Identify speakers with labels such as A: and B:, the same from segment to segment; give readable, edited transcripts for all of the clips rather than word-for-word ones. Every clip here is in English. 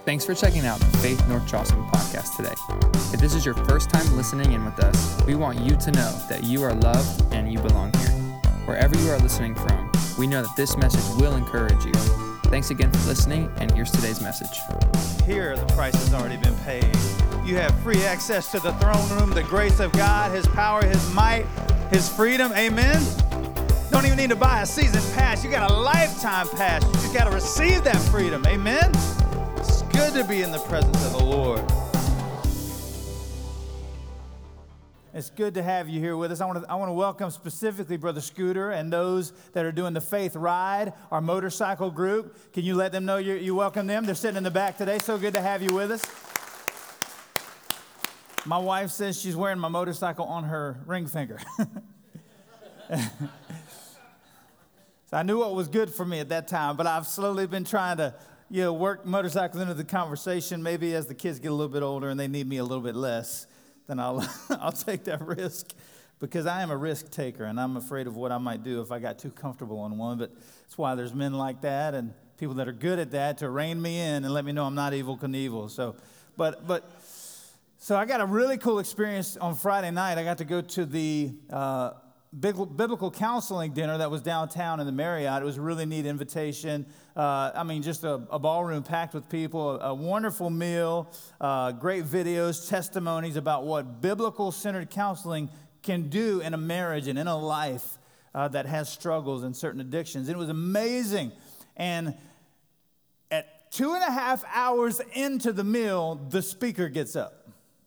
A: Thanks for checking out the Faith North Charleston podcast today. If this is your first time listening in with us, we want you to know that you are loved and you belong here. Wherever you are listening from, we know that this message will encourage you. Thanks again for listening, and here's today's message.
B: Here, the price has already been paid. You have free access to the throne room, the grace of God, His power, His might, His freedom. Amen? Don't even need to buy a season pass. You got a lifetime pass. You just got to receive that freedom. Amen? It's good to be in the presence of the Lord. It's good to have you here with us. I want to welcome specifically Brother Scooter and those that are doing the Faith Ride, our motorcycle group. Can you let them know you welcome them? They're sitting in the back today. So good to have you with us. My wife says she's wearing my motorcycle on her ring finger. So I knew what was good for me at that time, but I've slowly been trying to work motorcycles into the conversation. Maybe as the kids get a little bit older and they need me a little bit less, then I'll take that risk, because I am a risk taker and I'm afraid of what I might do if I got too comfortable on one. But that's why there's men like that and people that are good at that to rein me in and let me know I'm not Evel Knievel. So I got a really cool experience on Friday night. I got to go to the biblical counseling dinner that was downtown in the Marriott. It was a really neat invitation. Just a ballroom packed with people, a wonderful meal, great videos, testimonies about what biblical-centered counseling can do in a marriage and in a life that has struggles and certain addictions. It was amazing. And at 2.5 hours into the meal, the speaker gets up.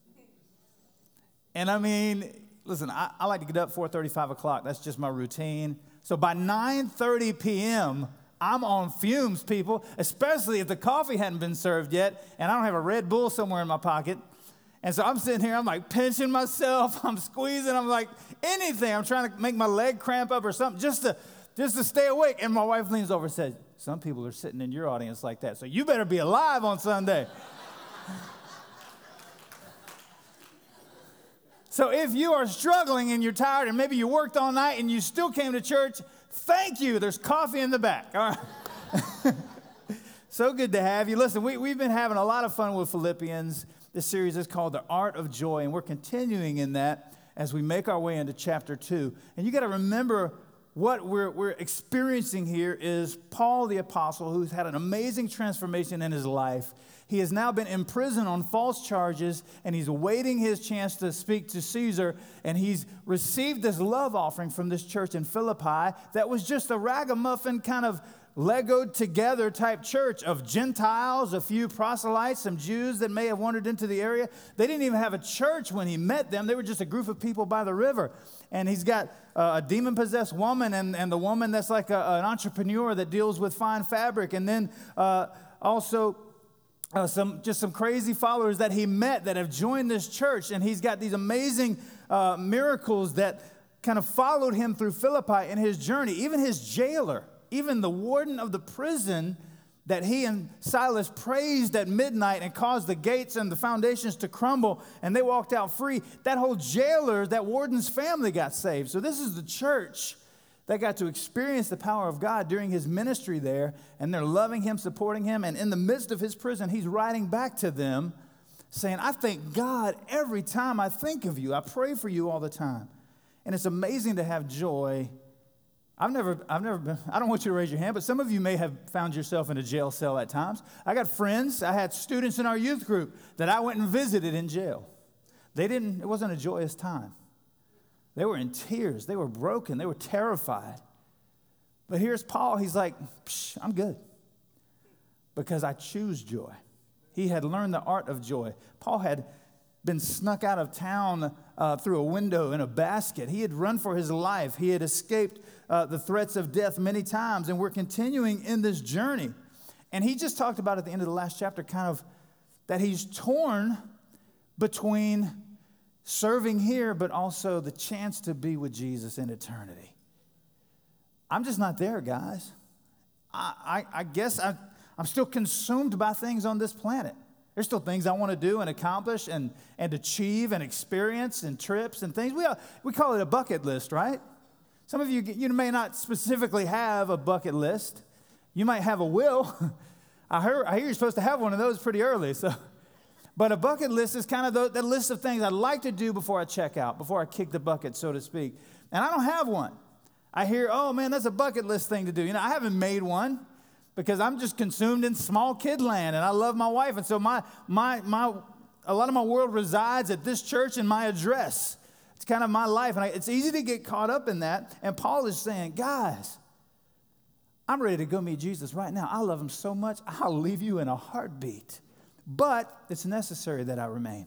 B: And listen, I like to get up 4:30, 5 o'clock. That's just my routine. So by 9:30 p.m., I'm on fumes, people, especially if the coffee hadn't been served yet, and I don't have a Red Bull somewhere in my pocket. And so I'm sitting here, I'm like pinching myself, I'm squeezing, I'm like anything. I'm trying to make my leg cramp up or something just to stay awake. And my wife leans over and says, "Some people are sitting in your audience like that, so you better be alive on Sunday." So if you are struggling and you're tired and maybe you worked all night and you still came to church, thank you. There's coffee in the back. All right. So good to have you. Listen, we've been having a lot of fun with Philippians. This series is called The Art of Joy, and we're continuing in that as we make our way into chapter 2. And you got to remember what we're experiencing here is Paul the Apostle, who's had an amazing transformation in his life. He has now been imprisoned on false charges, and he's awaiting his chance to speak to Caesar, and he's received this love offering from this church in Philippi that was just a ragamuffin kind of Legoed together type church of Gentiles, a few proselytes, some Jews that may have wandered into the area. They didn't even have a church when he met them. They were just a group of people by the river. And he's got a demon-possessed woman and the woman that's like an entrepreneur that deals with fine fabric. And then also some crazy followers that he met that have joined this church. And he's got these amazing miracles that kind of followed him through Philippi in his journey. Even his jailer, even the warden of the prison that he and Silas praised at midnight and caused the gates and the foundations to crumble, and they walked out free. That whole jailer, that warden's family got saved. So this is the church that got to experience the power of God during his ministry there, and they're loving him, supporting him, and in the midst of his prison, he's writing back to them saying, "I thank God every time I think of you. I pray for you all the time." And it's amazing to have joy. I've never been, I don't want you to raise your hand, but some of you may have found yourself in a jail cell at times. I got friends, I had students in our youth group that I went and visited in jail. It wasn't a joyous time. They were in tears, they were broken, they were terrified. But here's Paul, he's like, I'm good, because I choose joy. He had learned the art of joy. Paul had been snuck out of town through a window in a basket. He had run for his life. He had escaped the threats of death many times, and we're continuing in this journey. And he just talked about at the end of the last chapter kind of that he's torn between serving here, but also the chance to be with Jesus in eternity. I'm just not there, guys. I guess I'm still consumed by things on this planet. There's still things I want to do and accomplish and achieve and experience and trips and things. We call it a bucket list, right? Some of you may not specifically have a bucket list. You might have a will. I hear you're supposed to have one of those pretty early. But a bucket list is kind of the list of things I'd like to do before I check out, before I kick the bucket, so to speak. And I don't have one. I hear, oh, man, that's a bucket list thing to do. I haven't made one because I'm just consumed in small kid land, and I love my wife. And so a lot of my world resides at this church and my address. It's kind of my life, and it's easy to get caught up in that. And Paul is saying, guys, I'm ready to go meet Jesus right now. I love him so much, I'll leave you in a heartbeat. But it's necessary that I remain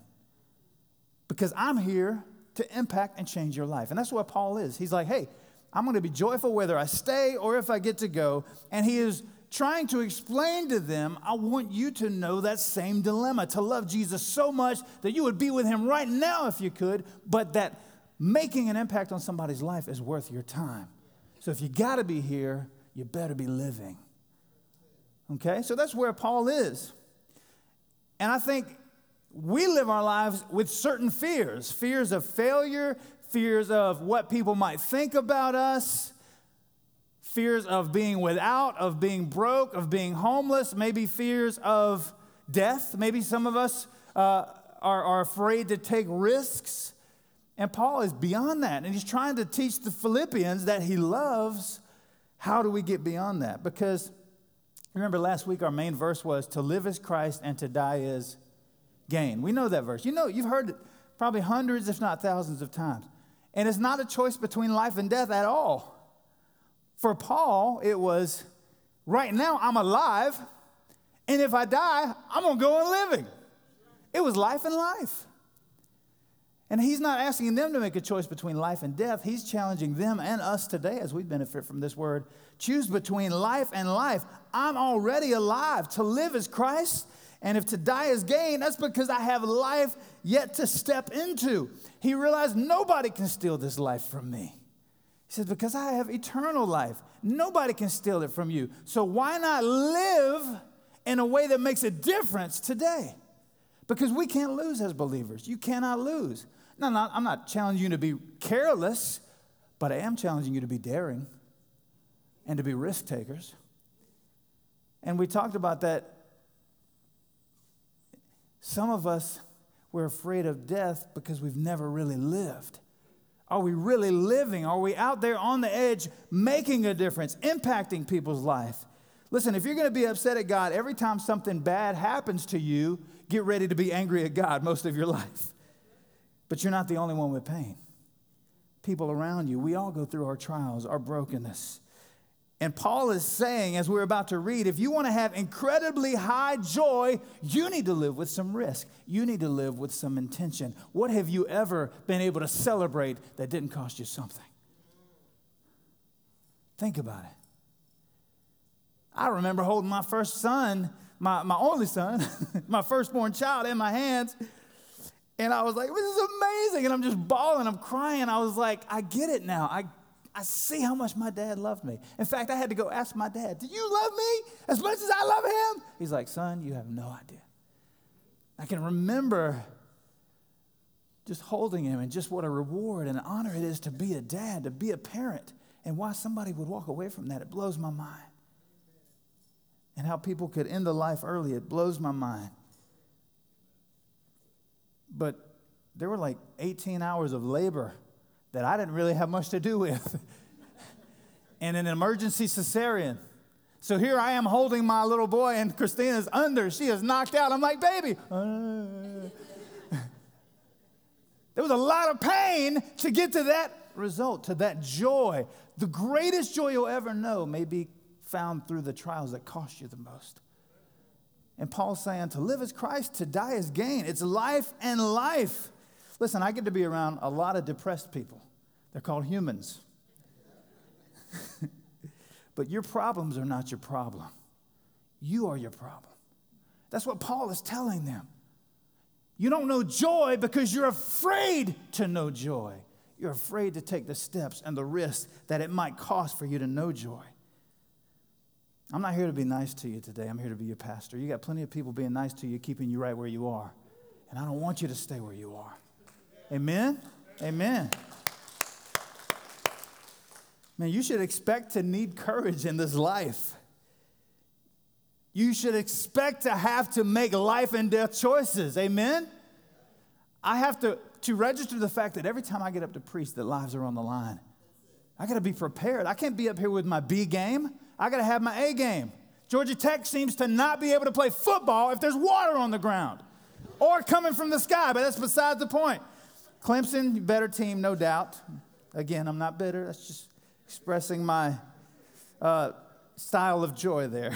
B: because I'm here to impact and change your life. And that's what Paul is. He's like, hey, I'm going to be joyful whether I stay or if I get to go. And he is trying to explain to them, I want you to know that same dilemma, to love Jesus so much that you would be with him right now if you could, but that making an impact on somebody's life is worth your time. So if you got to be here, you better be living. Okay? So that's where Paul is. And I think we live our lives with certain fears of failure, fears of what people might think about us, fears of being without, of being broke, of being homeless, maybe fears of death. Maybe some of us are afraid to take risks. And Paul is beyond that. And he's trying to teach the Philippians that he loves. How do we get beyond that? Because remember last week our main verse was to live is Christ and to die is gain. We know that verse. You've heard it probably hundreds, if not thousands of times. And it's not a choice between life and death at all. For Paul, it was, right now I'm alive, and if I die, I'm going to go on living. It was life and life. And he's not asking them to make a choice between life and death. He's challenging them and us today as we benefit from this word. Choose between life and life. I'm already alive. To live is Christ, and if to die is gain, that's because I have life yet to step into. He realized nobody can steal this life from me. He says, because I have eternal life. Nobody can steal it from you. So why not live in a way that makes a difference today? Because we can't lose as believers. You cannot lose. No, I'm not challenging you to be careless, but I am challenging you to be daring and to be risk takers. And we talked about that. Some of us, we're afraid of death because we've never really lived. Are we really living? Are we out there on the edge making a difference, impacting people's life? Listen, if you're going to be upset at God every time something bad happens to you, get ready to be angry at God most of your life. But you're not the only one with pain. People around you, we all go through our trials, our brokenness. And Paul is saying, as we're about to read, if you want to have incredibly high joy, you need to live with some risk. You need to live with some intention. What have you ever been able to celebrate that didn't cost you something? Think about it. I remember holding my first son, my only son, my firstborn child in my hands. And I was like, this is amazing. And I'm just bawling, I'm crying. I was like, I get it now. I see how much my dad loved me. In fact, I had to go ask my dad, do you love me as much as I love him? He's like, son, you have no idea. I can remember just holding him and just what a reward and honor it is to be a dad, to be a parent. And why somebody would walk away from that, it blows my mind. And how people could end the life early, it blows my mind. But there were like 18 hours of labor that I didn't really have much to do with. And an emergency cesarean. So here I am holding my little boy, and Christina's under. She is knocked out. I'm like, baby. There was a lot of pain to get to that result, to that joy. The greatest joy you'll ever know may be found through the trials that cost you the most. And Paul's saying, to live is Christ, to die is gain. It's life and life. Listen, I get to be around a lot of depressed people. They're called humans. But your problems are not your problem. You are your problem. That's what Paul is telling them. You don't know joy because you're afraid to know joy. You're afraid to take the steps and the risks that it might cost for you to know joy. I'm not here to be nice to you today. I'm here to be your pastor. You got plenty of people being nice to you, keeping you right where you are. And I don't want you to stay where you are. Amen? Amen. Man, you should expect to need courage in this life. You should expect to have to make life and death choices. Amen? I have to register the fact that every time I get up to preach, that lives are on the line. I got to be prepared. I can't be up here with my B game. I got to have my A game. Georgia Tech seems to not be able to play football if there's water on the ground or coming from the sky, but that's beside the point. Clemson, better team, no doubt. Again, I'm not bitter. That's just expressing my style of joy there.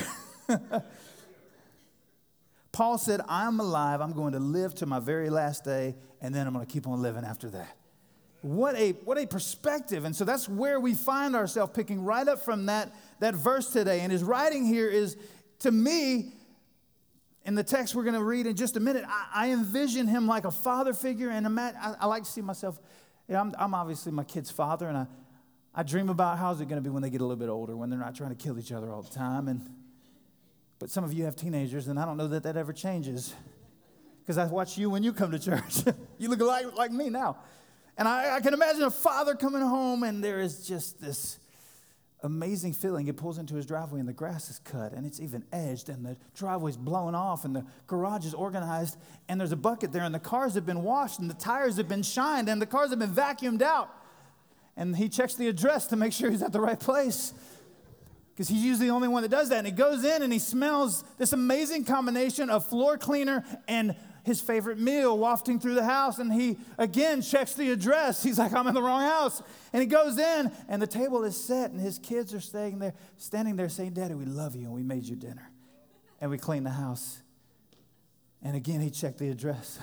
B: Paul said, I'm alive. I'm going to live to my very last day, and then I'm going to keep on living after that. What a perspective. And so that's where we find ourselves, picking right up from that verse today. And his writing here is, to me, in the text we're going to read in just a minute, I envision him like a father figure. And I like to see myself, I'm obviously my kid's father, and I dream about how's it going to be when they get a little bit older, when they're not trying to kill each other all the time. But some of you have teenagers, and I don't know that ever changes. Because I watch you when you come to church. You look like me now. And I can imagine a father coming home, and there is just this amazing feeling. He pulls into his driveway, and the grass is cut, and it's even edged, and the driveway's blown off, and the garage is organized, and there's a bucket there, and the cars have been washed, and the tires have been shined, and the cars have been vacuumed out. And he checks the address to make sure he's at the right place, because he's usually the only one that does that. And he goes in, and he smells this amazing combination of floor cleaner and his favorite meal wafting through the house, and he again checks the address. He's like, I'm in the wrong house. And he goes in, and the table is set, and his kids are standing there saying, Daddy, we love you, and we made you dinner, and we cleaned the house. And again, he checked the address.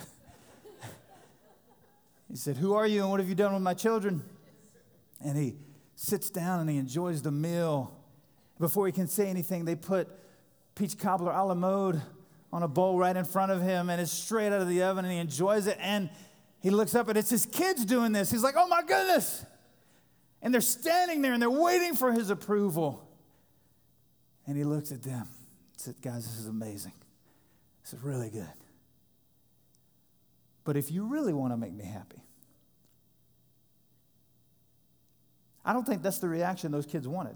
B: He said, who are you, and what have you done with my children? And he sits down, and he enjoys the meal. Before he can say anything, they put peach cobbler a la mode on a bowl right in front of him, and it's straight out of the oven, and he enjoys it, and he looks up, and it's his kids doing this. He's like, oh my goodness. And they're standing there, and they're waiting for his approval. And he looks at them and said, guys, this is amazing. This is really good. But if you really want to make me happy, I don't think that's the reaction those kids wanted.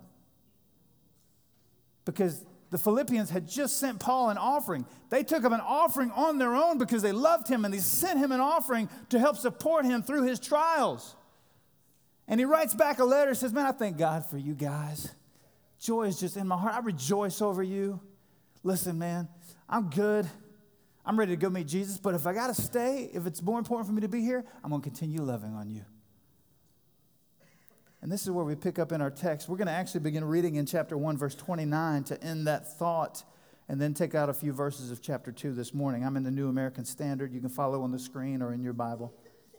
B: Because the Philippians had just sent Paul an offering. They took up an offering on their own because they loved him, and they sent him an offering to help support him through his trials. And he writes back a letter and says, man, I thank God for you guys. Joy is just in my heart. I rejoice over you. Listen, man, I'm good. I'm ready to go meet Jesus, but if I got to stay, if it's more important for me to be here, I'm going to continue loving on you. And this is where we pick up in our text. We're going to actually begin reading in chapter 1, verse 29 to end that thought, and then take out a few verses of chapter 2 this morning. I'm in the New American Standard. You can follow on the screen or in your Bible.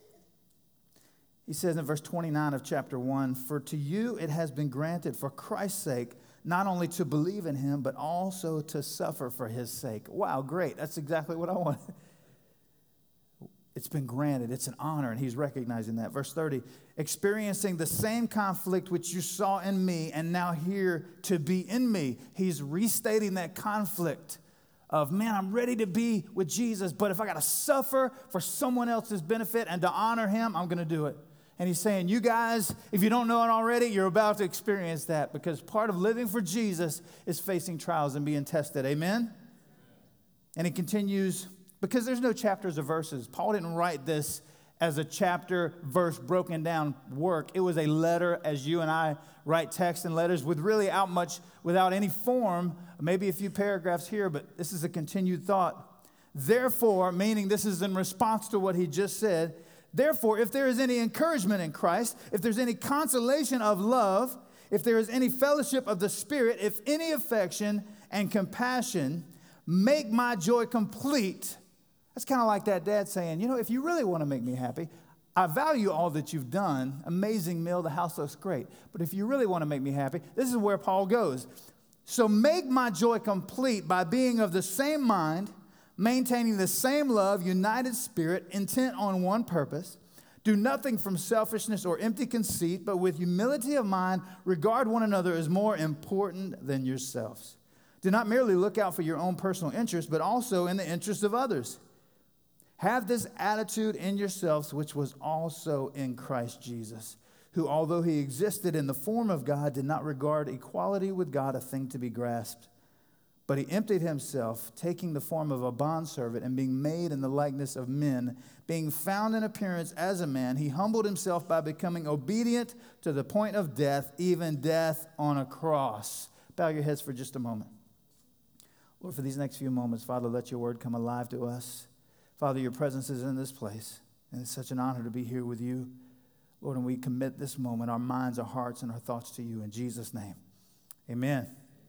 B: He says in verse 29 of chapter 1, for to you it has been granted for Christ's sake, not only to believe in him, but also to suffer for his sake. Wow, great. That's exactly what I want. It's been granted. It's an honor, and he's recognizing that. Verse 30, experiencing the same conflict which you saw in me and now here to be in me. He's restating that conflict of, man, I'm ready to be with Jesus, but if I got to suffer for someone else's benefit and to honor him, I'm going to do it. And he's saying, you guys, if you don't know it already, you're about to experience that, because part of living for Jesus is facing trials and being tested. Amen? And he continues, because there's no chapters or verses. Paul didn't write this as a chapter, verse, broken down work. It was a letter, as you and I write text and letters, without any form, maybe a few paragraphs here, but this is a continued thought. Therefore, meaning this is in response to what he just said, therefore, if there is any encouragement in Christ, if there's any consolation of love, if there is any fellowship of the Spirit, if any affection and compassion, make my joy complete. That's kind of like that dad saying, if you really want to make me happy, I value all that you've done. Amazing meal, the house looks great. But if you really want to make me happy, this is where Paul goes. So make my joy complete by being of the same mind, maintaining the same love, united spirit, intent on one purpose. Do nothing from selfishness or empty conceit, but with humility of mind, regard one another as more important than yourselves. Do not merely look out for your own personal interest, but also in the interest of others. Have this attitude in yourselves, which was also in Christ Jesus, who, although he existed in the form of God, did not regard equality with God a thing to be grasped, But he emptied himself, taking the form of a bondservant and being made in the likeness of men. Being found in appearance as a man, he humbled himself by becoming obedient to the point of death, even death on a cross. Bow your heads for just a moment. Lord, for these next few moments, Father, let your word come alive to us. Father, your presence is in this place, and it's such an honor to be here with you. Lord, and we commit this moment, our minds, our hearts, and our thoughts to you in Jesus' name. Amen.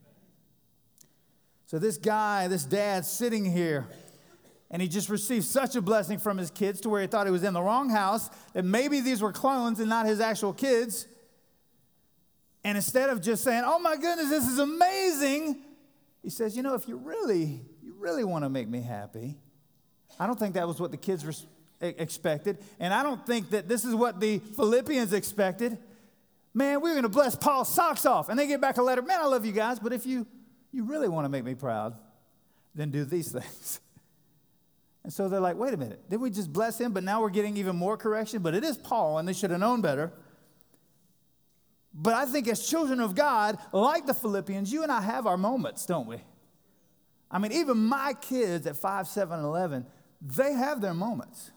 B: So this dad sitting here, and he just received such a blessing from his kids to where he thought he was in the wrong house, that maybe these were clones and not his actual kids. And instead of just saying, oh my goodness, this is amazing, he says, if you really want to make me happy. I don't think that was what the kids expected. And I don't think that this is what the Philippians expected. Man, we're going to bless Paul's socks off. And they get back a letter, man, I love you guys, but if you really want to make me proud, then do these things. And so they're like, wait a minute, did we just bless him? But now we're getting even more correction. But it is Paul, and they should have known better. But I think as children of God, like the Philippians, you and I have our moments, don't we? I mean, even my kids at 5, 7, and 11, they have their moments.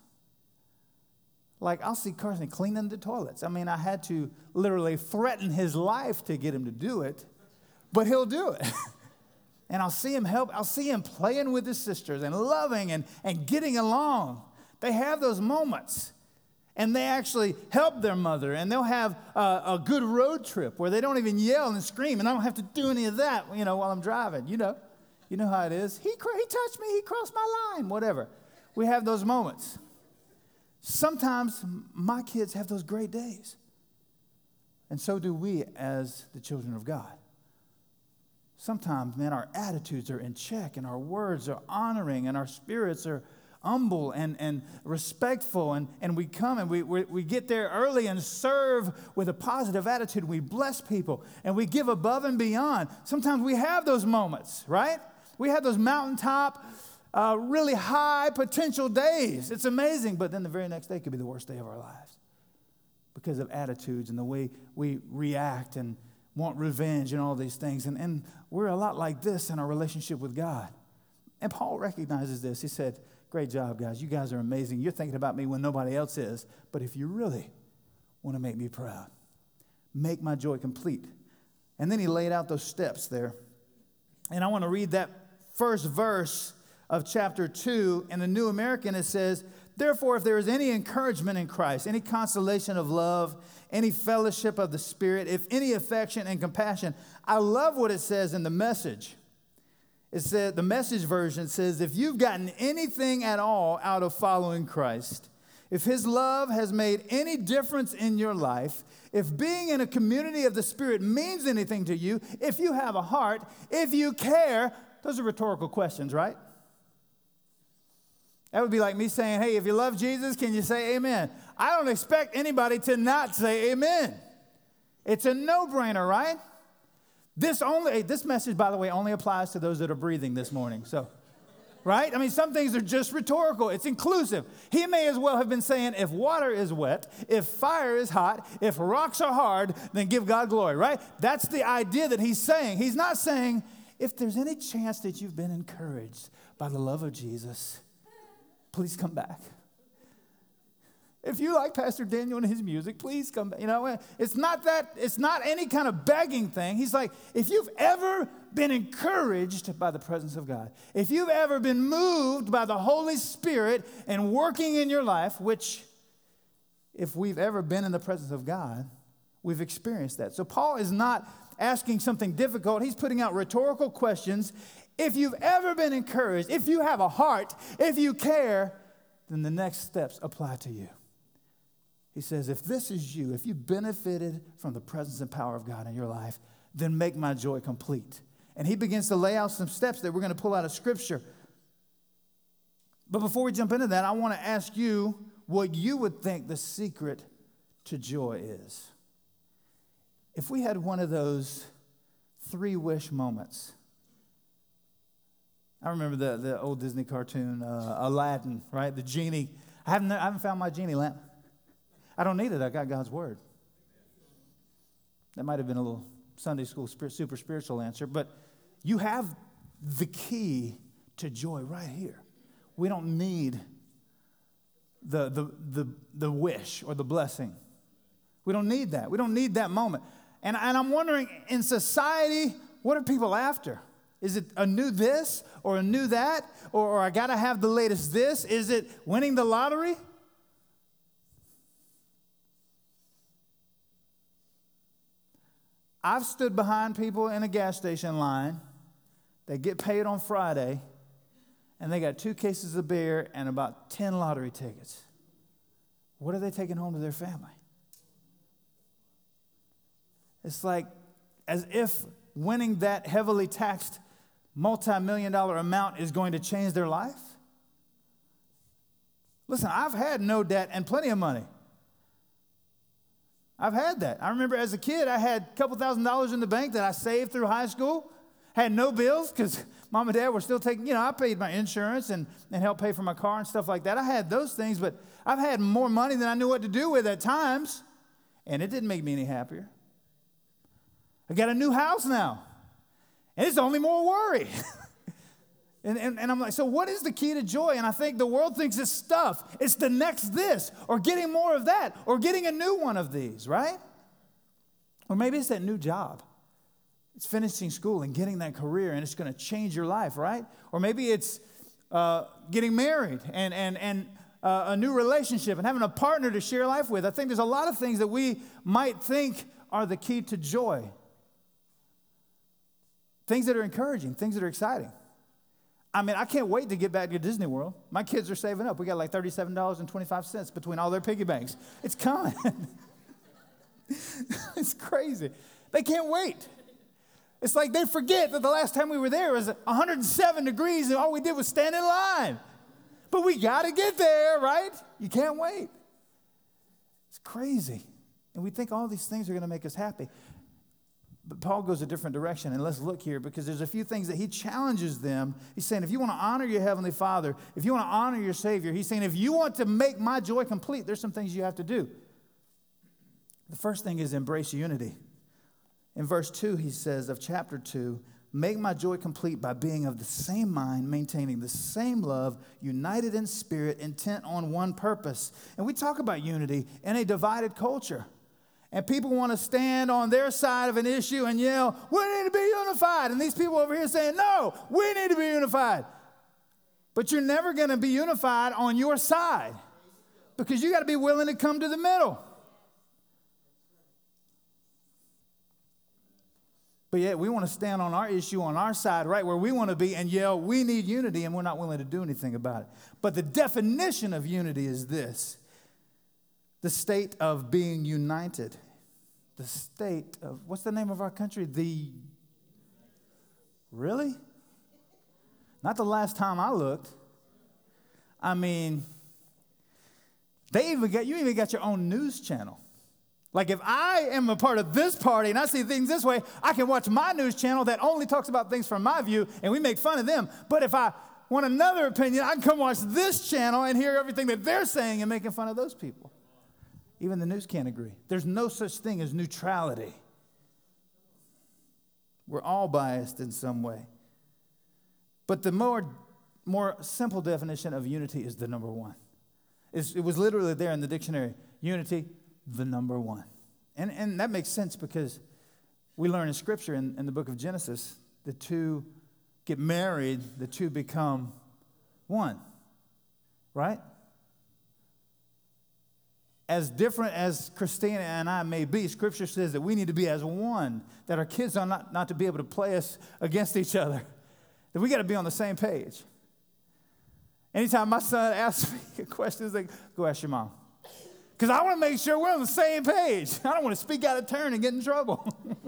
B: Like, I'll see Carson cleaning the toilets. I mean, I had to literally threaten his life to get him to do it, but he'll do it. And I'll see him help. I'll see him playing with his sisters and loving and getting along. They have those moments. And they actually help their mother. And they'll have a good road trip where they don't even yell and scream. And I don't have to do any of that, while I'm driving. You know how it is. He touched me. He crossed my line. Whatever. We have those moments. Sometimes my kids have those great days. And so do we as the children of God. Sometimes, man, our attitudes are in check and our words are honoring and our spirits are humble and respectful. And we come and we get there early and serve with a positive attitude. We bless people and we give above and beyond. Sometimes we have those moments, right? We have those mountaintop, really high potential days. It's amazing. But then the very next day could be the worst day of our lives because of attitudes and the way we react and want revenge and all these things. And we're a lot like this in our relationship with God. And Paul recognizes this. He said, great job, guys. You guys are amazing. You're thinking about me when nobody else is. But if you really want to make me proud, make my joy complete. And then he laid out those steps there. And I want to read that first verse of chapter 2. In the New American, it says, therefore, if there is any encouragement in Christ, any consolation of love, any fellowship of the Spirit, if any affection and compassion. I love what it says in the Message. It said, the Message version says, if you've gotten anything at all out of following Christ, if his love has made any difference in your life, if being in a community of the Spirit means anything to you, if you have a heart, if you care, those are rhetorical questions, right? That would be like me saying, hey, if you love Jesus, can you say amen? I don't expect anybody to not say amen. It's a no-brainer, right? This message, by the way, only applies to those that are breathing this morning. So, right? I mean, some things are just rhetorical. It's inclusive. He may as well have been saying, if water is wet, if fire is hot, if rocks are hard, then give God glory, right? That's the idea that he's saying. He's not saying, if there's any chance that you've been encouraged by the love of Jesus, please come back. If you like Pastor Daniel and his music, please come back. It's not any kind of begging thing. He's like, if you've ever been encouraged by the presence of God, if you've ever been moved by the Holy Spirit and working in your life, which if we've ever been in the presence of God, we've experienced that. So Paul is not asking something difficult. He's putting out rhetorical questions. If you've ever been encouraged, if you have a heart, if you care, then the next steps apply to you. He says, if this is you, if you benefited from the presence and power of God in your life, then make my joy complete. And he begins to lay out some steps that we're going to pull out of Scripture. But before we jump into that, I want to ask you what you would think the secret to joy is. If we had one of those 3-wish moments. I remember the old Disney cartoon, Aladdin, right? The genie. I haven't found my genie lamp. I don't need it. I got God's word. That might have been a little Sunday school super spiritual answer, but you have the key to joy right here. We don't need the wish or the blessing. We don't need that. We don't need that moment. And I'm wondering, in society, what are people after? Is it a new this or a new that? Or I got to have the latest this? Is it winning the lottery? I've stood behind people in a gas station line that get paid on Friday, and they got 2 cases of beer and about 10 lottery tickets. What are they taking home to their family? It's like as if winning that heavily taxed multi-million-dollar amount is going to change their life. Listen, I've had no debt and plenty of money. I've had that. I remember as a kid, I had a couple $1,000s in the bank that I saved through high school. Had no bills because mom and dad were still taking, I paid my insurance and helped pay for my car and stuff like that. I had those things, but I've had more money than I knew what to do with at times, and it didn't make me any happier. I got a new house now, and it's only more worry. And I'm like, so what is the key to joy? And I think the world thinks it's stuff. It's the next this, or getting more of that, or getting a new one of these, right? Or maybe it's that new job. It's finishing school and getting that career, and it's going to change your life, right? Or maybe it's getting married and a new relationship and having a partner to share life with. I think there's a lot of things that we might think are the key to joy. Things that are encouraging, things that are exciting. I mean, I can't wait to get back to Disney World. My kids are saving up. We got like $37.25 between all their piggy banks. It's coming. It's crazy. They can't wait. It's like they forget that the last time we were there was 107 degrees and all we did was stand in line. But we got to get there, right? You can't wait. It's crazy. And we think all these things are going to make us happy. But Paul goes a different direction, and let's look here because there's a few things that he challenges them. He's saying if you want to honor your Heavenly Father, if you want to honor your Savior, he's saying if you want to make my joy complete, there's some things you have to do. The first thing is embrace unity. In verse 2, he says of chapter 2, make my joy complete by being of the same mind, maintaining the same love, united in spirit, intent on one purpose. And we talk about unity in a divided culture. And people want to stand on their side of an issue and yell, we need to be unified. And these people over here saying, no, we need to be unified. But you're never going to be unified on your side because you got to be willing to come to the middle. But yet we want to stand on our issue on our side, right where we want to be, and yell, we need unity, and we're not willing to do anything about it. But the definition of unity is this: the state of being united. The state of, what's the name of our country? Really? Not the last time I looked. I mean, you even got your own news channel. Like if I am a part of this party and I see things this way, I can watch my news channel that only talks about things from my view, and we make fun of them. But if I want another opinion, I can come watch this channel and hear everything that they're saying and making fun of those people. Even the news can't agree. There's no such thing as neutrality. We're all biased in some way. But the more simple definition of unity is the number one. It was literally there in the dictionary. Unity, the number one. And that makes sense because we learn in Scripture in the book of Genesis, the two get married, the two become one, right? As different as Christina and I may be, Scripture says that we need to be as one, that our kids are not to be able to play us against each other, that we got to be on the same page. Anytime my son asks me a question, he's like, go ask your mom. Because I want to make sure we're on the same page. I don't want to speak out of turn and get in trouble.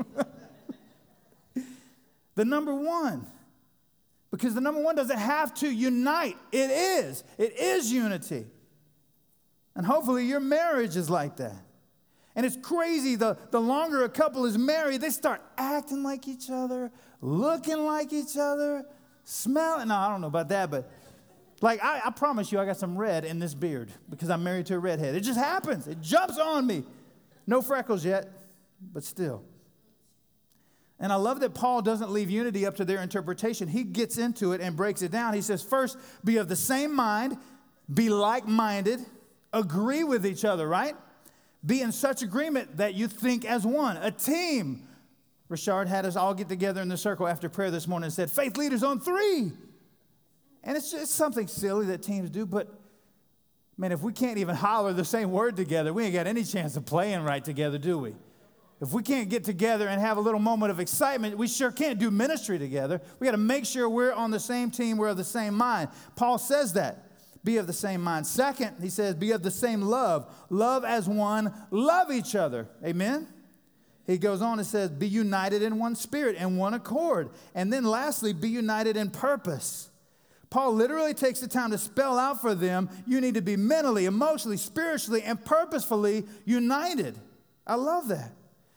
B: The number one. Because the number one doesn't have to unite. It is unity. And hopefully your marriage is like that. And it's crazy, the longer a couple is married, they start acting like each other, looking like each other, smelling. No, I don't know about that, but like I promise you I got some red in this beard because I'm married to a redhead. It just happens. It jumps on me. No freckles yet, but still. And I love that Paul doesn't leave unity up to their interpretation. He gets into it and breaks it down. He says, first, be of the same mind, be like-minded, agree with each other, right? Be in such agreement that you think as one, a team. Richard had us all get together in the circle after prayer this morning and said, faith leaders on 3. And it's just something silly that teams do, but man, if we can't even holler the same word together, we ain't got any chance of playing right together, do we? If we can't get together and have a little moment of excitement, we sure can't do ministry together. We got to make sure we're on the same team, we're of the same mind. Paul says that. Be of the same mind. Second, he says, be of the same love. Love as one. Love each other. Amen? He goes on and says, be united in one spirit and one accord. And then lastly, be united in purpose. Paul literally takes the time to spell out for them, you need to be mentally, emotionally, spiritually, and purposefully united. I love that.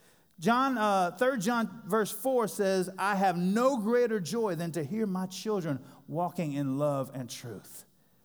B: 3 John verse 4 says, I have no greater joy than to hear my children walking in love and truth.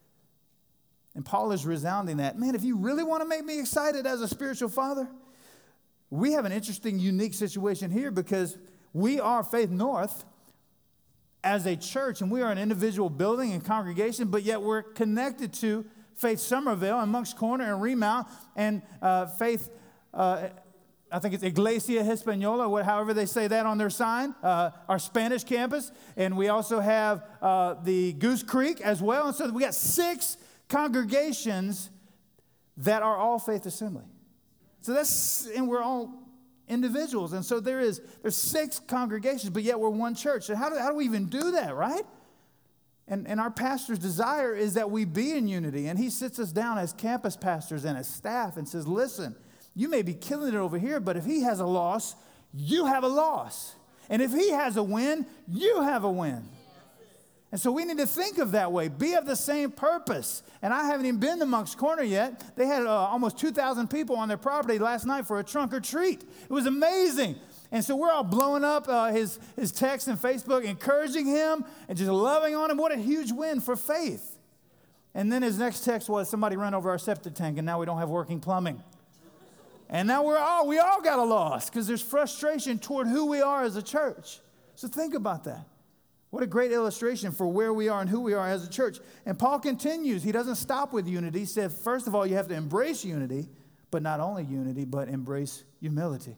B: And Paul is resounding that. Man, if you really want to make me excited as a spiritual father, we have an interesting, unique situation here because we are Faith North as a church, and we are an individual building and congregation, but yet we're connected to Faith Somerville and Moncks Corner and Remount and Faith, I think it's Iglesia Hispaniola, however they say that on their sign, our Spanish campus. And we also have the Goose Creek as well. And so we got 6 congregations that are all Faith Assembly. So and we're all individuals. And so there's 6 congregations, but yet we're one church. So how do we even do that, right? And our pastor's desire is that we be in unity. And he sits us down as campus pastors and as staff and says, listen, you may be killing it over here, but if he has a loss, you have a loss. And if he has a win, you have a win. And so we need to think of that way. Be of the same purpose. And I haven't even been to Moncks Corner yet. They had almost 2,000 people on their property last night for a trunk or treat. It was amazing. And so we're all blowing up his text and Facebook, encouraging him and just loving on him. What a huge win for Faith. And then his next text was, somebody ran over our septic tank, and now we don't have working plumbing. And now we all got a loss because there's frustration toward who we are as a church. So think about that. What a great illustration for where we are and who we are as a church. And Paul continues. He doesn't stop with unity. He said, first of all, you have to embrace unity, but not only unity, but embrace humility.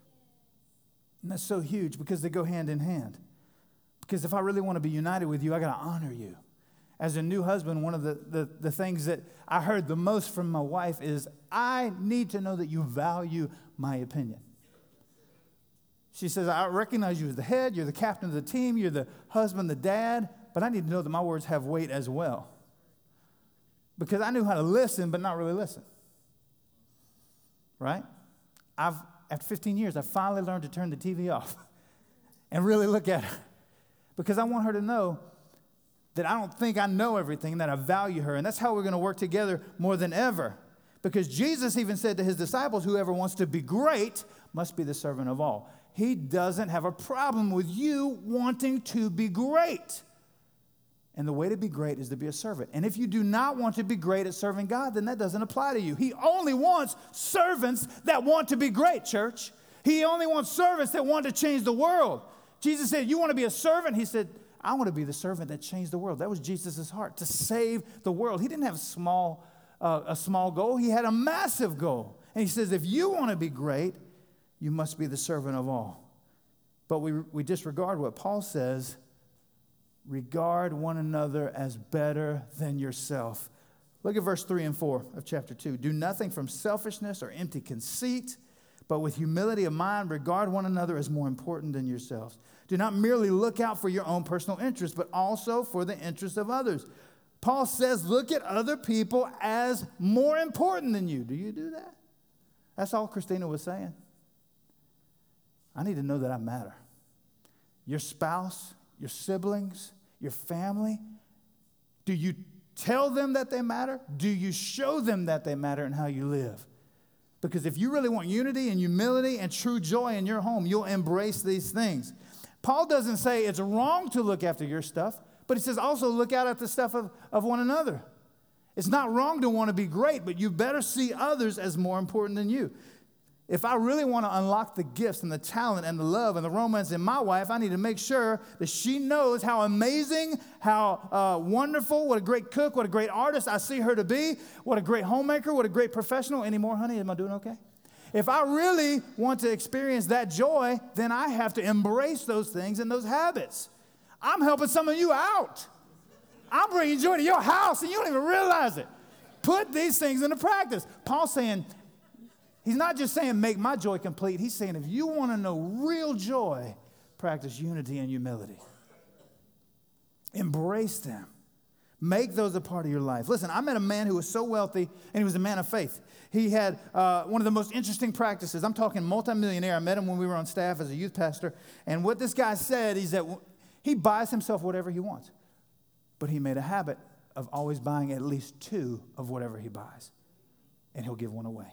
B: And that's so huge because they go hand in hand. Because if I really want to be united with you, I got to honor you. As a new husband, one of the things that I heard the most from my wife is, I need to know that you value my opinion. She says, I recognize you as the head, you're the captain of the team, you're the husband, the dad, but I need to know that my words have weight as well. Because I knew how to listen, but not really listen. Right? After 15 years, I finally learned to turn the TV off and really look at her. Because I want her to know that I don't think I know everything, that I value her. And that's how we're going to work together more than ever. Because Jesus even said to his disciples, whoever wants to be great must be the servant of all. He doesn't have a problem with you wanting to be great. And the way to be great is to be a servant. And if you do not want to be great at serving God, then that doesn't apply to you. He only wants servants that want to be great, church. He only wants servants that want to change the world. Jesus said, you want to be a servant? He said, I want to be the servant that changed the world. That was Jesus' heart, to save the world. He didn't have a small goal. He had a massive goal. And he says, if you want to be great, you must be the servant of all. But we disregard what Paul says. Regard one another as better than yourself. Look at verse 3 and 4 of chapter 2. Do nothing from selfishness or empty conceit, but with humility of mind, regard one another as more important than yourselves. Do not merely look out for your own personal interests, but also for the interests of others. Paul says, look at other people as more important than you. Do you do that? That's all Christina was saying. I need to know that I matter. Your spouse, your siblings, your family, do you tell them that they matter? Do you show them that they matter in how you live? Because if you really want unity and humility and true joy in your home, you'll embrace these things. Paul doesn't say it's wrong to look after your stuff, but he says also look out at the stuff of one another. It's not wrong to want to be great, but you better see others as more important than you. If I really want to unlock the gifts and the talent and the love and the romance in my wife, I need to make sure that she knows how amazing, how wonderful, what a great cook, what a great artist I see her to be, what a great homemaker, what a great professional. Any more, honey? Am I doing okay? If I really want to experience that joy, then I have to embrace those things and those habits. I'm helping some of you out. I'm bringing joy to your house, and you don't even realize it. Put these things into practice. Paul's saying, he's not just saying make my joy complete. He's saying if you want to know real joy, practice unity and humility. Embrace them. Make those a part of your life. Listen, I met a man who was so wealthy, and he was a man of faith. He had one of the most interesting practices. I'm talking multimillionaire. I met him when we were on staff as a youth pastor. And what this guy said is that he buys himself whatever he wants. But he made a habit of always buying at least 2 of whatever he buys. And he'll give one away.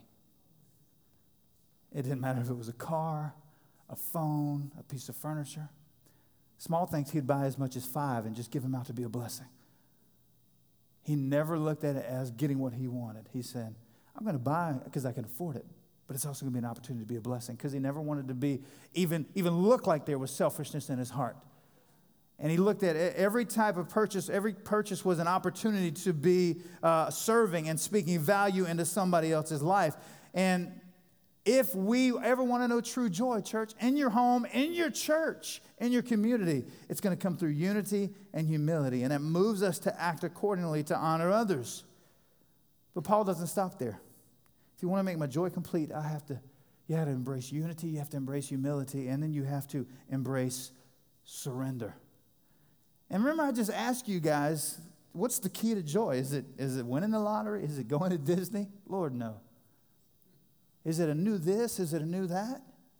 B: It didn't matter if it was a car, a phone, a piece of furniture. Small things he'd buy as much as 5 and just give them out to be a blessing. He never looked at it as getting what he wanted. He said, I'm going to buy it because I can afford it, but it's also going to be an opportunity to be a blessing, because he never wanted to be even look like there was selfishness in his heart. And he looked at every type of purchase. Every purchase was an opportunity to be serving and speaking value into somebody else's life. And if we ever want to know true joy, church, in your home, in your church, in your community, it's going to come through unity and humility. And it moves us to act accordingly to honor others. But Paul doesn't stop there. If you want to make my joy complete, you have to embrace unity, you have to embrace humility, and then you have to embrace surrender. And remember, I just asked you guys, what's the key to joy? Is it winning the lottery? Is it going to Disney? Lord, no. Is it a new this? Is it a new that?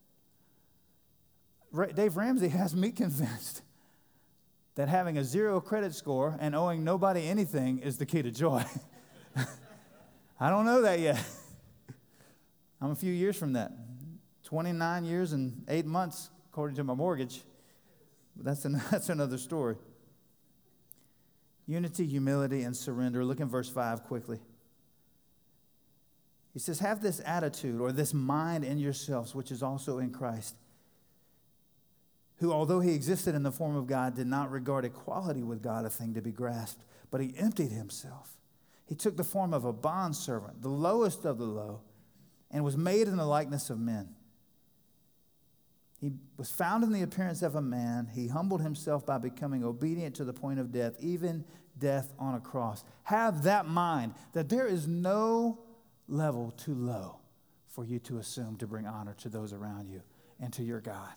B: Dave Ramsey has me convinced that having a 0 credit score and owing nobody anything is the key to joy. I don't know that yet. I'm a few years from that. 29 years and 8 months, according to my mortgage. But that's another story. Unity, humility, and surrender. Look in verse 5 quickly. He says, have this attitude or this mind in yourselves, which is also in Christ, who, although he existed in the form of God, did not regard equality with God a thing to be grasped, but he emptied himself. He took the form of a bondservant, the lowest of the low, and was made in the likeness of men. He was found in the appearance of a man. He humbled himself by becoming obedient to the point of death, even death on a cross. Have that mind that there is no level too low for you to assume to bring honor to those around you and to your God.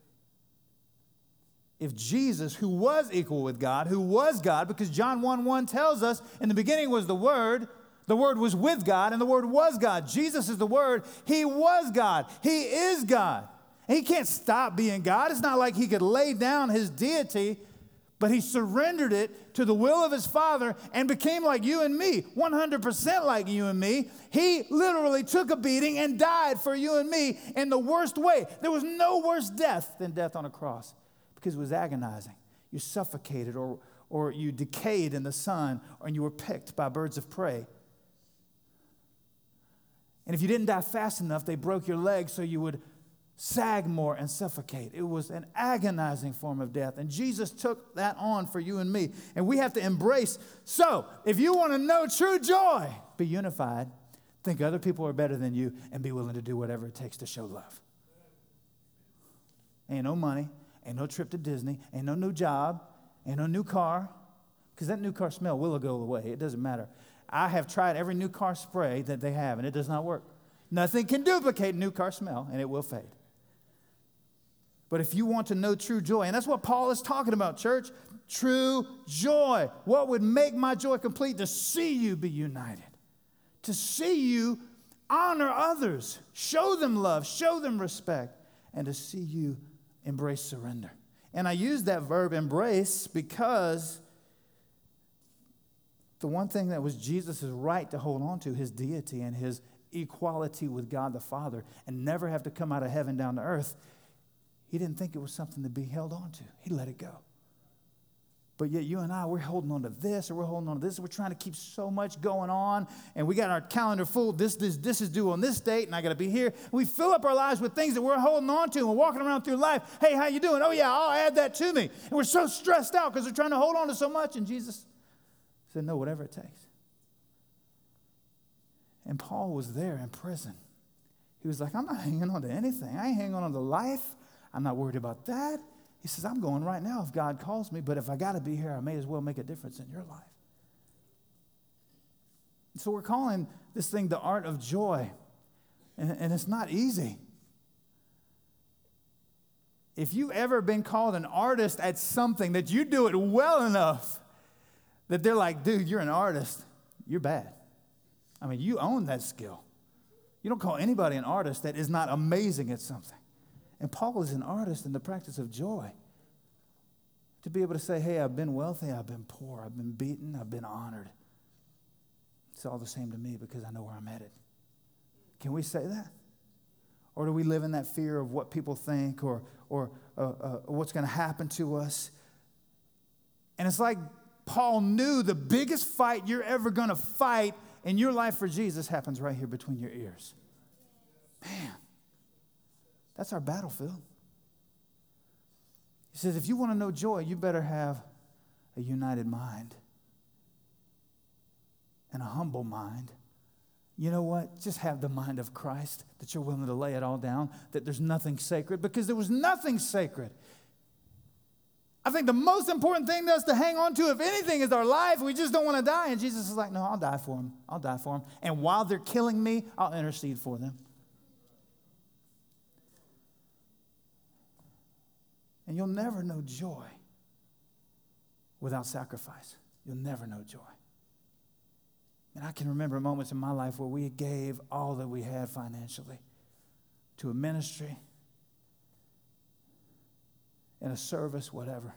B: If Jesus, who was equal with God, who was God, because John 1:1 tells us in the beginning was the Word was with God, and the Word was God. Jesus is the Word. He was God. He is God. He can't stop being God. It's not like he could lay down his deity, but he surrendered it to the will of his Father and became like you and me, 100% like you and me. He literally took a beating and died for you and me in the worst way. There was no worse death than death on a cross, because it was agonizing. You suffocated or you decayed in the sun, or you were picked by birds of prey. And if you didn't die fast enough, they broke your legs so you would sag more and suffocate. It was an agonizing form of death. And Jesus took that on for you and me. And we have to embrace. So, if you want to know true joy, be unified, think other people are better than you, and be willing to do whatever it takes to show love. Ain't no money, ain't no trip to Disney, ain't no new job, ain't no new car, because that new car smell will go away. It doesn't matter. I have tried every new car spray that they have, and it does not work. Nothing can duplicate new car smell, and it will fade. But if you want to know true joy, and that's what Paul is talking about, church, true joy. What would make my joy complete? To see you be united, to see you honor others, show them love, show them respect, and to see you embrace surrender. And I use that verb embrace because the one thing that was Jesus' right to hold on to, his deity and his equality with God the Father, and never have to come out of heaven down to earth, he didn't think it was something to be held on to. He let it go. But yet you and I, we're holding on to this, or we're holding on to this. We're trying to keep so much going on, and we got our calendar full. This is due on this date, and I got to be here. We fill up our lives with things that we're holding on to, and we're walking around through life. Hey, how you doing? Oh, yeah, I'll add that to me. And we're so stressed out because we're trying to hold on to so much. And Jesus said, no, whatever it takes. And Paul was there in prison. He was like, I'm not hanging on to anything. I ain't hanging on to life. I'm not worried about that. He says, I'm going right now if God calls me, but if I got to be here, I may as well make a difference in your life. So we're calling this thing the art of joy, and it's not easy. If you've ever been called an artist at something, that you do it well enough that they're like, dude, you're an artist, you're bad. I mean, you own that skill. You don't call anybody an artist that is not amazing at something. And Paul is an artist in the practice of joy. To be able to say, hey, I've been wealthy, I've been poor, I've been beaten, I've been honored. It's all the same to me because I know where I'm headed. Can we say that? Or do we live in that fear of what people think or what's going to happen to us? And it's like Paul knew the biggest fight you're ever going to fight in your life for Jesus happens right here between your ears. Man. That's our battlefield. He says, if you want to know joy, you better have a united mind and a humble mind. You know what? Just have the mind of Christ, that you're willing to lay it all down, that there's nothing sacred, because there was nothing sacred. I think the most important thing to us to hang on to, if anything, is our life. We just don't want to die. And Jesus is like, no, I'll die for them. I'll die for them. And while they're killing me, I'll intercede for them. And you'll never know joy without sacrifice. You'll never know joy. And I can remember moments in my life where we gave all that we had financially to a ministry, in a service, whatever.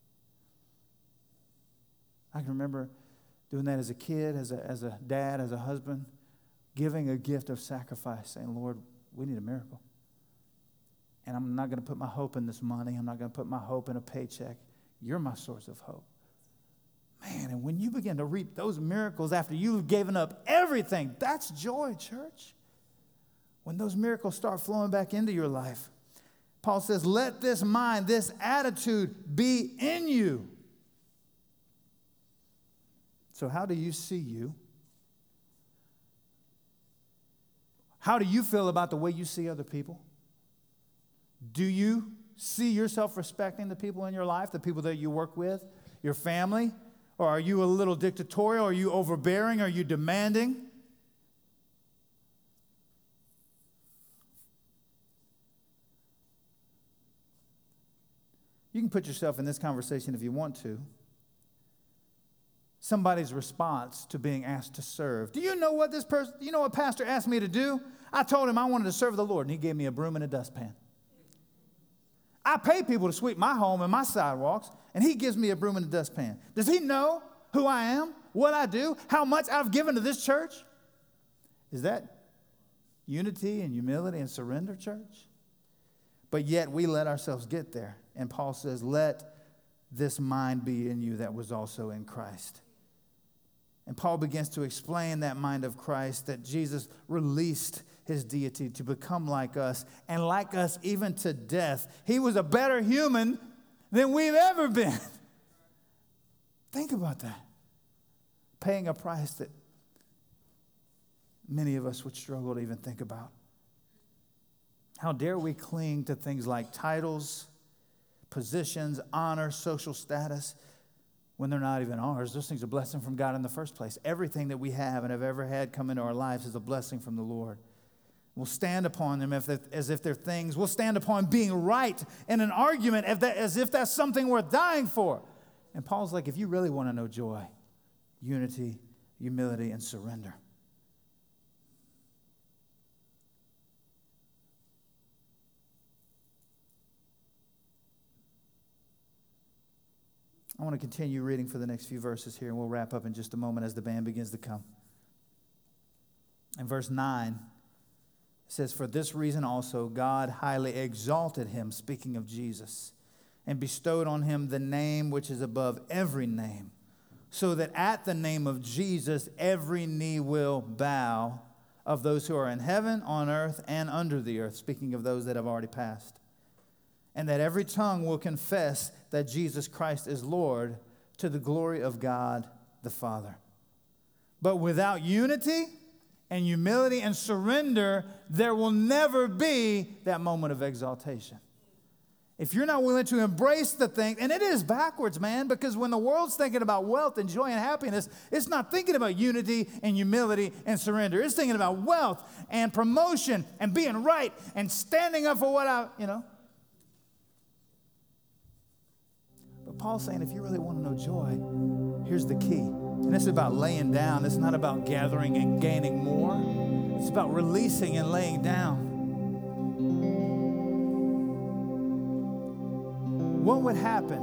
B: I can remember doing that as a kid, as a dad, as a husband, giving a gift of sacrifice, saying, Lord, we need a miracle. And I'm not going to put my hope in this money. I'm not going to put my hope in a paycheck. You're my source of hope. Man, and when you begin to reap those miracles after you've given up everything, that's joy, church. When those miracles start flowing back into your life. Paul says, let this mind, this attitude be in you. So how do you see you? How do you feel about the way you see other people? Do you see yourself respecting the people in your life, the people that you work with, your family? Or are you a little dictatorial? Are you overbearing? Are you demanding? You can put yourself in this conversation if you want to. Somebody's response to being asked to serve. Do you know what pastor asked me to do? I told him I wanted to serve the Lord, and he gave me a broom and a dustpan. I pay people to sweep my home and my sidewalks, and he gives me a broom and a dustpan. Does he know who I am, what I do, how much I've given to this church? Is that unity and humility and surrender, church? But yet we let ourselves get there. And Paul says, let this mind be in you that was also in Christ. And Paul begins to explain that mind of Christ, that Jesus released his deity to become like us, and like us even to death. He was a better human than we've ever been. Think about that. Paying a price that many of us would struggle to even think about. How dare we cling to things like titles, positions, honor, social status, when they're not even ours. Those things are a blessing from God in the first place. Everything that we have and have ever had come into our lives is a blessing from the Lord. We'll stand upon them as if they're things. We'll stand upon being right in an argument as if that's something worth dying for. And Paul's like, if you really want to know joy, unity, humility, and surrender. I want to continue reading for the next few verses here, and we'll wrap up in just a moment as the band begins to come. In verse 9, it says, for this reason also God highly exalted him, speaking of Jesus, and bestowed on him the name which is above every name, so that at the name of Jesus every knee will bow, of those who are in heaven, on earth, and under the earth," speaking of those that have already passed, "and that every tongue will confess that Jesus Christ is Lord, to the glory of God the Father." But without unity and humility and surrender, there will never be that moment of exaltation. If you're not willing to embrace the thing, and it is backwards, man, because when the world's thinking about wealth and joy and happiness, it's not thinking about unity and humility and surrender. It's thinking about wealth and promotion and being right and standing up for But Paul's saying, if you really want to know joy, here's the key. And it's about laying down. It's not about gathering and gaining more. It's about releasing and laying down. What would happen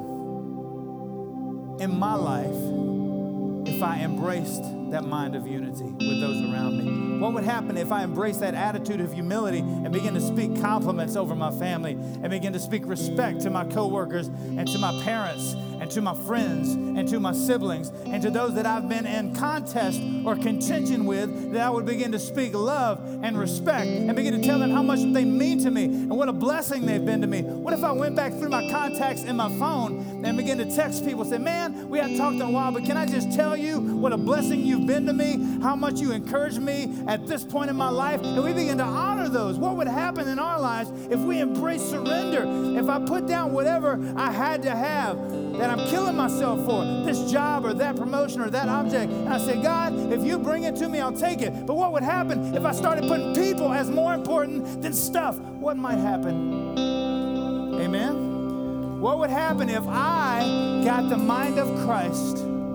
B: in my life if I embraced that mind of unity with those around me? What would happen if I embraced that attitude of humility and begin to speak compliments over my family and begin to speak respect to my coworkers and to my parents and to my friends and to my siblings and to those that I've been in contest or contention with, that I would begin to speak love and respect and begin to tell them how much they mean to me and what a blessing they've been to me? What if I went back through my contacts in my phone and began to text people and say, "Man, we haven't talked in a while, but can I just tell you what a blessing you've been to me, how much you encourage me at this point in my life?" And we begin to honor those. What would happen in our lives if we embrace surrender? If I put down whatever I had to have that I'm killing myself for, this job or that promotion or that object, and I say, "God, if you bring it to me, I'll take it." But what would happen if I started putting people as more important than stuff? What might happen? Amen? What would happen if I got the mind of Christ?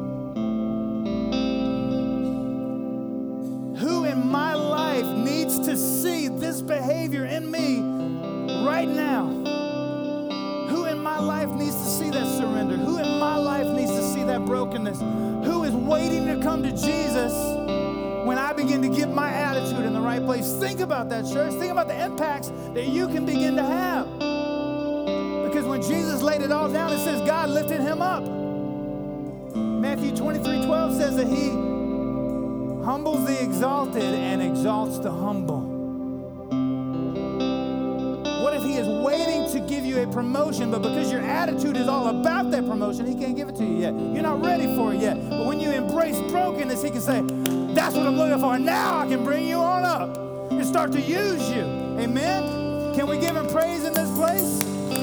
B: Who in my life needs to see this behavior in me right now? Who in my life needs to see that surrender? Who in my life needs to see that brokenness? Who is waiting to come to Jesus when I begin to get my attitude in the right place? Think about that, church. Think about the impacts that you can begin to have. Because when Jesus laid it all down, it says God lifted him up. Matthew 23:12 says that he humbles the exalted and exalts the humble. What if he is waiting to give you a promotion, but because your attitude is all about that promotion, he can't give it to you yet? You're not ready for it yet. But when you embrace brokenness, he can say, "That's what I'm looking for. Now I can bring you on up and start to use you." Amen? Can we give him praise in this place?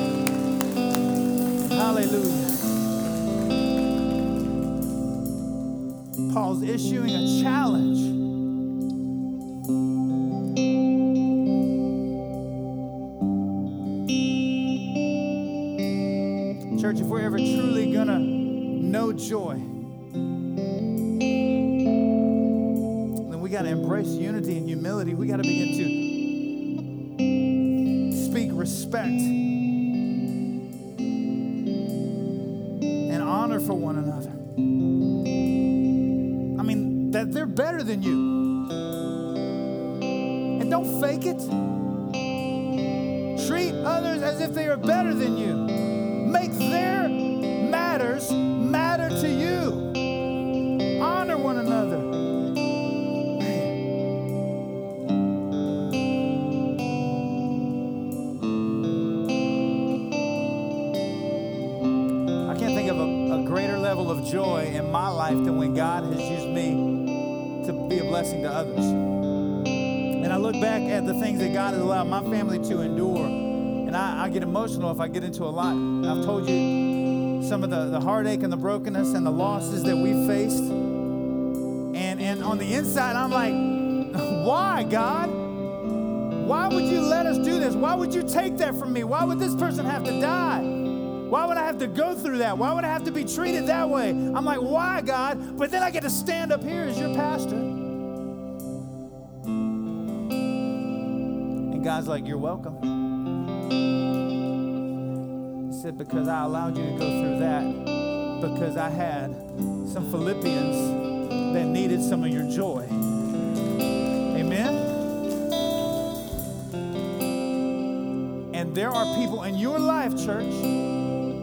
B: Hallelujah. Paul's issuing a challenge. Church, if we're ever truly gonna know joy, then we gotta embrace unity and humility. We gotta begin to speak respect and honor for one another. I mean, that they're better than you. And don't fake it. Treat others as if they are better than you. Make their matters matter to you. Honor one another. I can't think of a greater level of joy in my life than when God has used me to be a blessing to others. And I look back at the things that God has allowed my family to endure, and I get emotional if I get into a lot. I've told you some of the heartache and the brokenness and the losses that we've faced. And on the inside, I'm like, why, God? Why would you let us do this? Why would you take that from me? Why would this person have to die? Why would I have to go through that? Why would I have to be treated that way? I'm like, why, God? But then I get to stand up here as your pastor. And God's like, you're welcome. He said, because I allowed you to go through that, because I had some Philippians that needed some of your joy. Amen? And there are people in your life, church,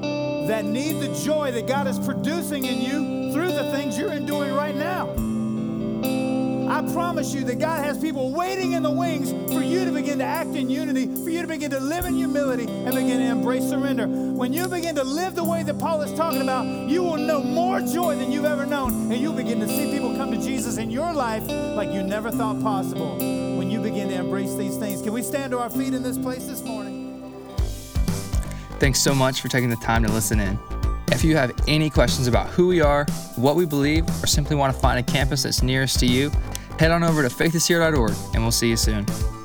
B: that need the joy that God is producing in you through the things you're enduring right now. I promise you that God has people waiting in the wings for you to begin to act in unity, for you to begin to live in humility and begin to embrace surrender. When you begin to live the way that Paul is talking about, you will know more joy than you've ever known, and you'll begin to see people come to Jesus in your life like you never thought possible when you begin to embrace these things. Can we stand to our feet in this place this morning?
A: Thanks so much for taking the time to listen in. If you have any questions about who we are, what we believe, or simply want to find a campus that's nearest to you, head on over to faithishere.org, and we'll see you soon.